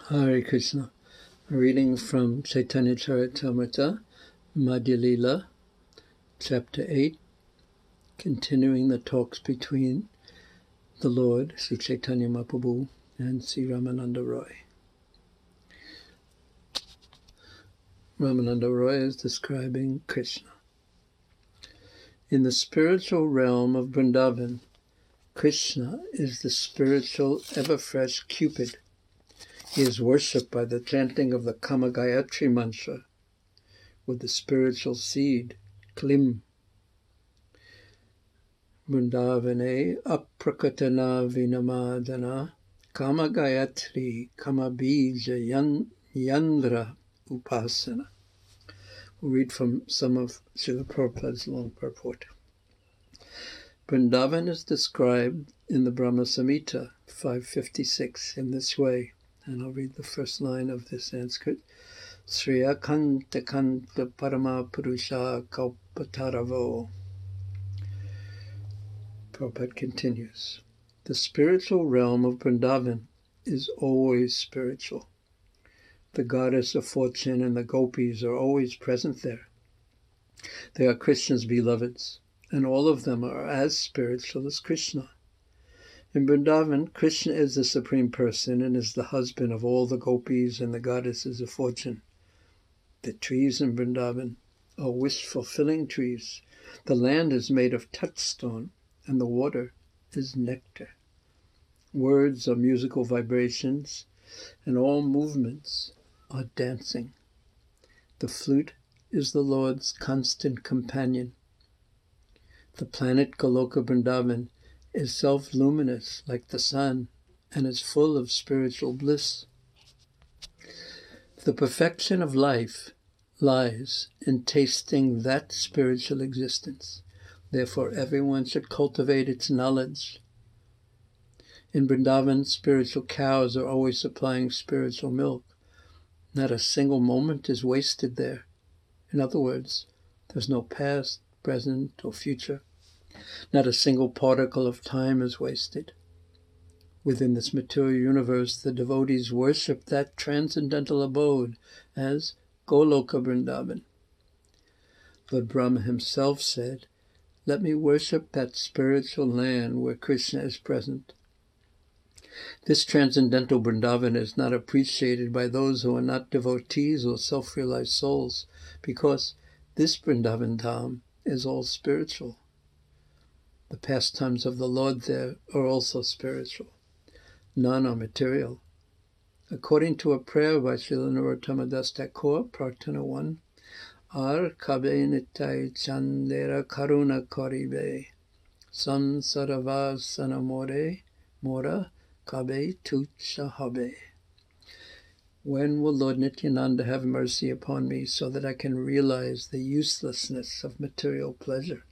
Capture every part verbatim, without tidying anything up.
Hare Krishna. Reading from Chaitanya Charitamrita, Madhya Lila, Chapter eight, continuing the talks between the Lord, Sri Chaitanya Mahaprabhu, and Sri Ramananda Roy. Ramananda Roy is describing Krishna. In the spiritual realm of Vrindavan, Krishna is the spiritual, ever-fresh Cupid. He is worshipped by the chanting of the Kama Gayatri mantra with the spiritual seed, Klim. Vrindavane aprakatana vinamadana Kama Gayatri Kama Bija yan, Yandra Upasana. We'll read from some of Srila Prabhupada's long purport. Vrindavan is described in the Brahma Samhita five fifty-six in this way. And I'll read the first line of this Sanskrit. Sriya Kanta Kanta Parama Purusha Kalpataravo. Prabhupada continues. The spiritual realm of Vrindavan is always spiritual. The goddess of fortune and the gopis are always present there. They are Krishna's beloveds, and all of them are as spiritual as Krishna. In Vrindavan, Krishna is the Supreme Person and is the husband of all the gopis and the goddesses of fortune. The trees in Vrindavan are wish-fulfilling trees. The land is made of touchstone, and the water is nectar. Words are musical vibrations, and all movements are dancing. The flute is the Lord's constant companion. The planet Goloka Vrindavan is self-luminous like the sun and is full of spiritual bliss. The perfection of life lies in tasting that spiritual existence. Therefore, everyone should cultivate its knowledge. In Vrindavan, spiritual cows are always supplying spiritual milk. Not a single moment is wasted there. In other words, there's no past, present, or future. Not a single particle of time is wasted. Within this material universe, the devotees worship that transcendental abode as Goloka Vrindavan. Lord Brahma himself said, "Let me worship that spiritual land where Krishna is present." This transcendental Vrindavan is not appreciated by those who are not devotees or self-realized souls, because this Vrindavan Dham is all spiritual. The pastimes of the Lord there are also spiritual. None are material. According to a prayer by Srila Narottama Das Thakur, Prarthana one, Ar kabe nitai chandera karuna karibe, samsarava sanamore, mora kabe tucha habe. When will Lord Nityananda have mercy upon me so that I can realize the uselessness of material pleasure?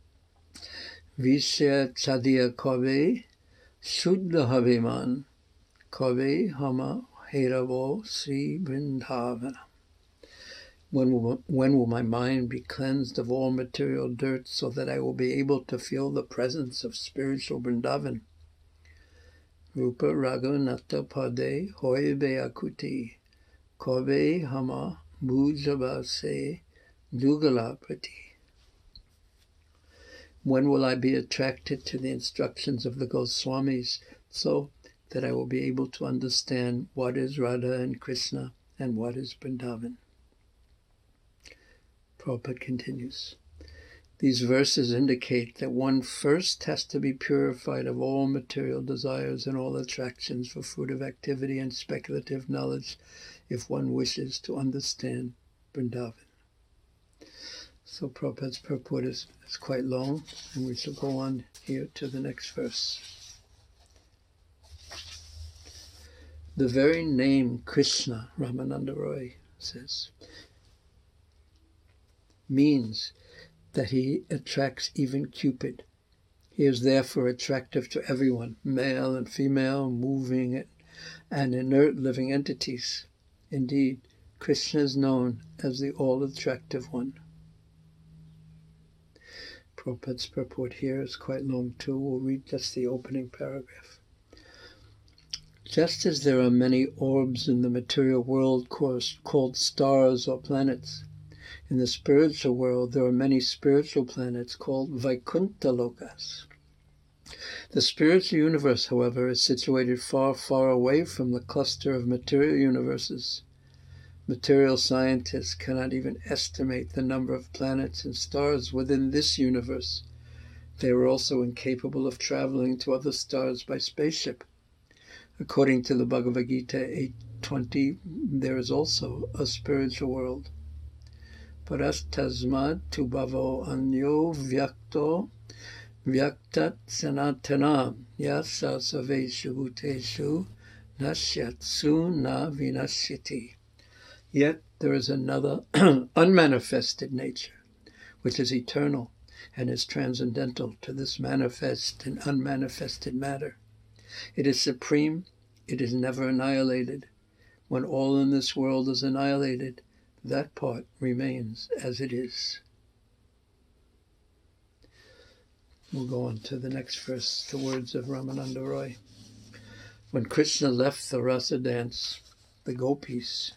Vishya chadiya kabe, shuddha habe man, kabe hama heravo Sri Vrindavana. When will, when will my mind be cleansed of all material dirt so that I will be able to feel the presence of spiritual Vrindavan? Rupa Raghunatha Pade Hoibe Akuti, Kabe Hama Bhujabase Dugala Prati. When will I be attracted to the instructions of the Goswamis so that I will be able to understand what is Radha and Krishna and what is Vrindavan? Prabhupada continues. These verses indicate that one first has to be purified of all material desires and all attractions for fruitive activity and speculative knowledge if one wishes to understand Vrindavan. So Prabhupada's purport is, is quite long, and we shall go on here to the next verse. The very name Krishna, Ramananda Roy says, means that he attracts even Cupid. He is therefore attractive to everyone, male and female, moving and inert living entities. Indeed, Krishna is known as the all-attractive one. Prabhupada's purport here is quite long too. We'll read just the opening paragraph. Just as there are many orbs in the material world called stars or planets, in the spiritual world there are many spiritual planets called Vaikuntha Lokas. The spiritual universe, however, is situated far, far away from the cluster of material universes. Material scientists cannot even estimate the number of planets and stars within this universe. They are also incapable of traveling to other stars by spaceship. According to the Bhagavad Gita eight twenty, there is also a spiritual world. Parastasmad tu bhavo anyo vyakto vyaktat sanatana yasa saveshu bhuteshu nashyatsu na vinashyati. Yet there is another unmanifested nature, which is eternal and is transcendental to this manifest and unmanifested matter. It is supreme, it is never annihilated. When all in this world is annihilated, that part remains as it is. We'll go on to the next verse, the words of Ramananda Roy. When Krishna left the rasa dance, the gopis,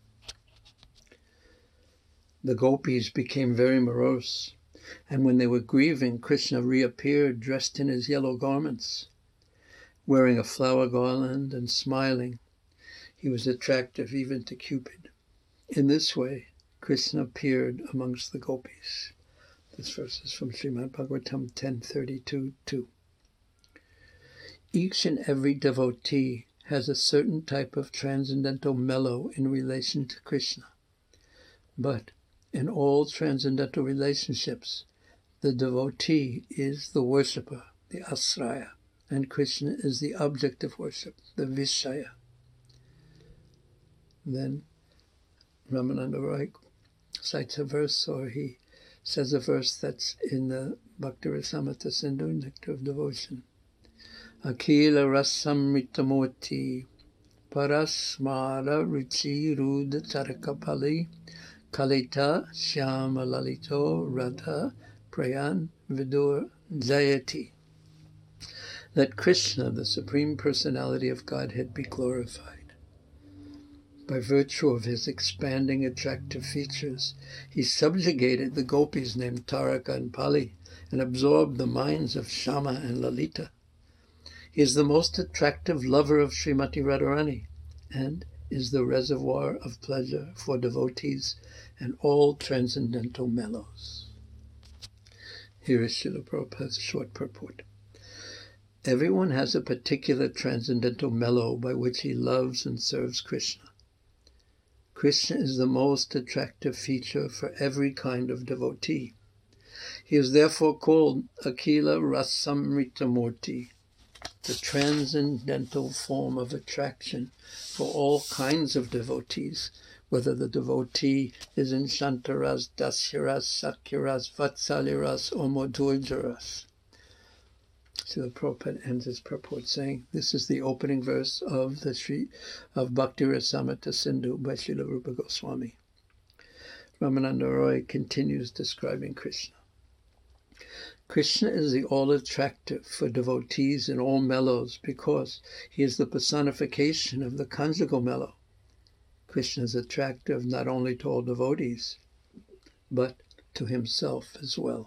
the gopis became very morose, and when they were grieving, Krishna reappeared dressed in his yellow garments, wearing a flower garland and smiling. He was attractive even to Cupid. In this way, Krishna appeared amongst the gopis. This verse is from Srimad Bhagavatam ten thirty-two two. Each and every devotee has a certain type of transcendental mellow in relation to Krishna. But in all transcendental relationships, the devotee is the worshipper, the asraya, and Krishna is the object of worship, the vishaya. Then Ramananda Roy cites a verse, or he says a verse that's in the Bhakti-rasamrita Sindhu, Nectar of Devotion. Akila rasamritamurti parasmara ruchi ruda tarakapali kalita shyama lalito radha prayan vidur jayati. Let Krishna, the Supreme Personality of Godhead, be glorified. By virtue of his expanding attractive features, he subjugated the gopis named Taraka and Pali and absorbed the minds of Shama and Lalita. He is the most attractive lover of Srimati Radharani and is the reservoir of pleasure for devotees and all transcendental mellows. Here is Srila Prabhupada's short purport. Everyone has a particular transcendental mellow by which he loves and serves Krishna. Krishna is the most attractive feature for every kind of devotee. He is therefore called Akila Rasamritamurti, the transcendental form of attraction for all kinds of devotees, whether the devotee is in Shantaras, Dasyaras, Sakyaras, Vatsaliras, or Madhurjaras. So the Prabhupada ends his purport saying, this is the opening verse of the Sri of Bhakti-rasamrita Sindhu by Srila Rupa Goswami. Ramananda Roy continues describing Krishna. Krishna is the all-attractive for devotees in all mellows because he is the personification of the conjugal mellow. Krishna is attractive not only to all devotees, but to himself as well.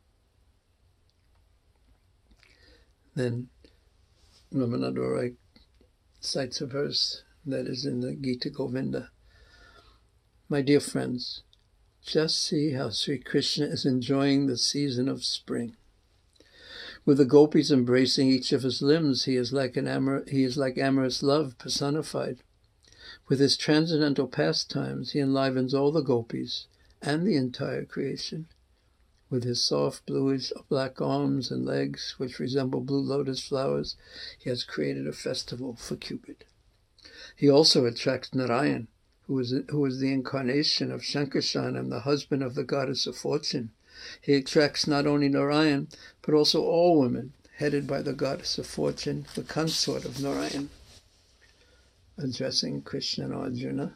Then Ramananda Roy cites a verse that is in the Gita Govinda. My dear friends, just see how Sri Krishna is enjoying the season of spring. With the gopis embracing each of his limbs, he is like an amor- he is like amorous love personified. With his transcendental pastimes, he enlivens all the gopis and the entire creation. With his soft bluish black arms and legs, which resemble blue lotus flowers, he has created a festival for Cupid. He also attracts Narayan, who is, who is the incarnation of Shankarshan, the husband of the goddess of fortune. He attracts not only Narayan, but also all women, headed by the goddess of fortune, the consort of Narayan. Addressing Krishna and Arjuna,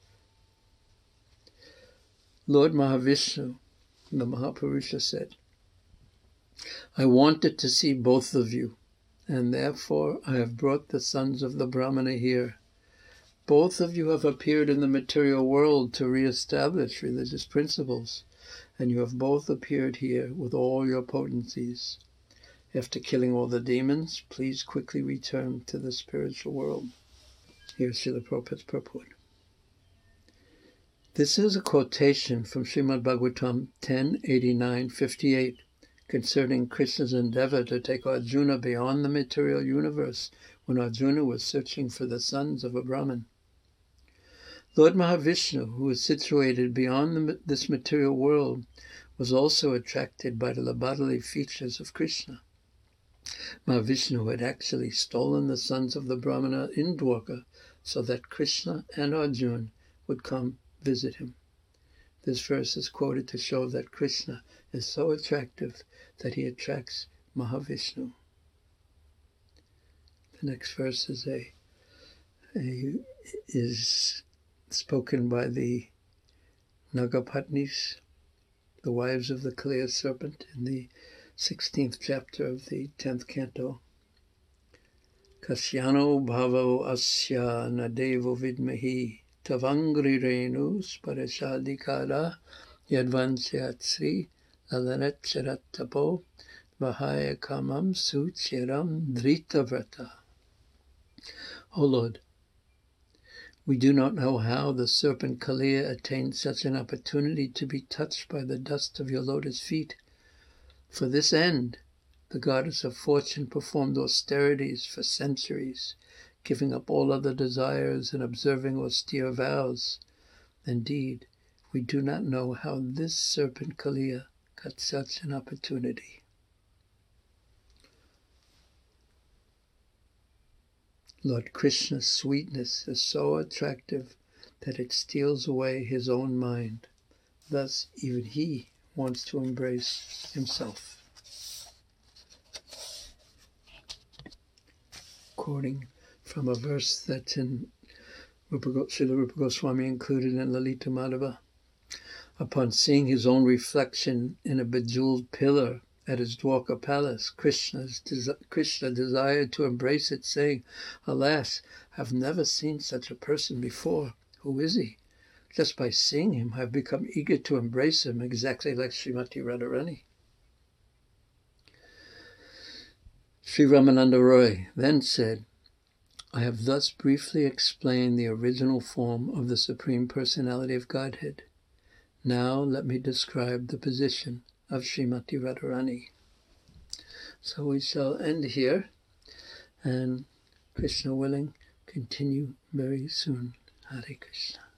Lord Mahavishnu, the Mahapurusha, said, I wanted to see both of you, and therefore I have brought the sons of the Brahmana here. Both of you have appeared in the material world to re-establish religious principles, and you have both appeared here with all your potencies. After killing all the demons, please quickly return to the spiritual world. Here's Srila Prabhupada's purport. This is a quotation from Srimad Bhagavatam ten eighty-nine fifty-eight concerning Krishna's endeavor to take Arjuna beyond the material universe when Arjuna was searching for the sons of a Brahmin. Lord Mahavishnu, who is situated beyond the, this material world, was also attracted by the bodily features of Krishna. Mahavishnu had actually stolen the sons of the Brahmana in Dwarka so that Krishna and Arjuna would come visit him. This verse is quoted to show that Krishna is so attractive that he attracts Mahavishnu. The next verse is a, a is spoken by the Nagapatnis, the wives of the clear serpent, in the sixteenth chapter of the tenth canto. Kasyano bhavo asya nadevo vidmahi tavangri renu sparashadikara yadvansyatri lalanetcharatapo vahaya kamam suchiram dritavrata. O Lord, we do not know how the serpent Kaliya attained such an opportunity to be touched by the dust of your lotus feet. For this end, the goddess of fortune performed austerities for centuries, giving up all other desires and observing austere vows. Indeed, we do not know how this serpent Kaliya got such an opportunity. Lord Krishna's sweetness is so attractive that it steals away his own mind. Thus, even he wants to embrace himself. Quoting from a verse that's in Rupa, Srila Rupa Goswami included in Lalita Madhava. Upon seeing his own reflection in a bejeweled pillar at his Dwarka palace, Krishna's desi- Krishna desired to embrace it, saying, "Alas, I've never seen such a person before. Who is he? Just by seeing him, I've become eager to embrace him, exactly like Srimati Radharani." Sri Ramananda Roy then said, "I have thus briefly explained the original form of the Supreme Personality of Godhead. Now let me describe the position of Srimati Radharani." So we shall end here, and Krishna willing, continue very soon. Hare Krishna.